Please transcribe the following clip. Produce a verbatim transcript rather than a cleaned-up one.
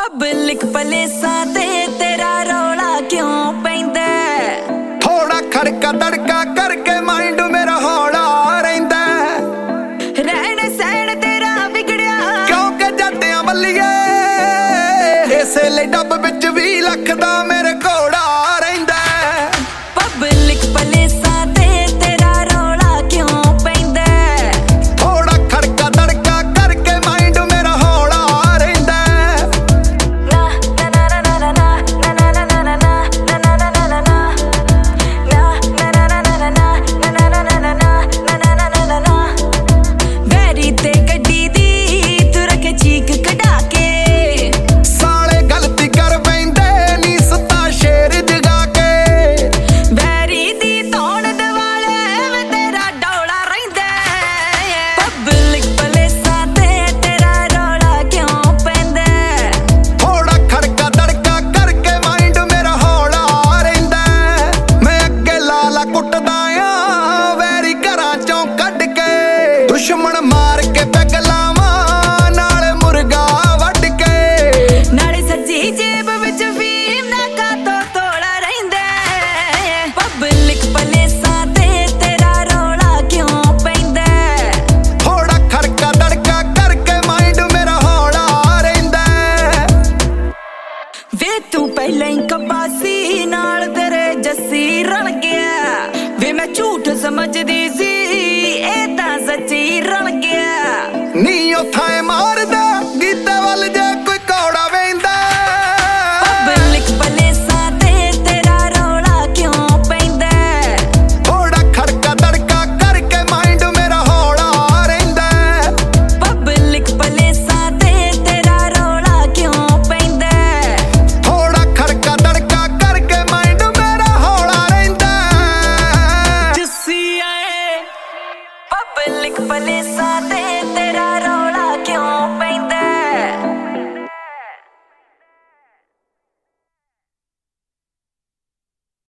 Public Palesa ते तेरा रौला क्यों पैंदा? थोड़ा खड़का दड़का करके माइंड मेरा हौला रहिंदा। रहन सहन तेरा बिगड़िया क्योंकि जट्टियां बल्लिए इसे ले डब विच भी लख दा मेरे घोड़ा रहिंदा। पब्लिक पलेसा ते तेरा रौला क्यों पैंदा? थोड़ा खड़का दड़का करके माइंड मेरा हौला रहिंदा। ना ना ना ना ना ना ना ना ना ना ना ना ना ना ना ना ना वैरी ते गड्डी दी तू रखे चीक कढा के साले गलती कर पैंदे नी सुता शेर जगा के। वैरी दी तौण दवाले वे तेरा डौला रहिंदा। पब्लिक पलेसा ते तेरा रौला क्यों पैंदा? थोड़ा खड़का दड़का करके माइंड मेरा हौला रहिंदा। मैं अगे लाला कुटदा आ वैरी घरां चों कढ के। दुश्मन मार के पैग लावां नाल मुर्गा वढ के। नाले सज्जी जेब विच फीम ना कातो तोड़ा रहिंदा। पब्लिक पलेसा ते तेरा रौला क्यों पैंदा? थोड़ा खड़का दड़का करके माइंड मेरा हौला रहिंदा। वे तू पहले ही कबासी नाल तेरे जस्सी रल गया। वे मैं झूठ समझदी सी ए तां सच्ची रल गया। नी उथाए मारदा गीते वल जे कोई कौड़ा वेंदा। पब्लिक पलेसा ते तेरा रौला क्यों पैंदा? थोड़ा खड़का दड़का करके माइंड मेरा हौला रहिंदा। पब्लिक पलेसा ते तेरा रौला क्यों पैंदा? थोड़ा खड़का दड़का करके माइंड मेरा हौला रहिंदा। जस्सी आए पब्लिक पलेसा ते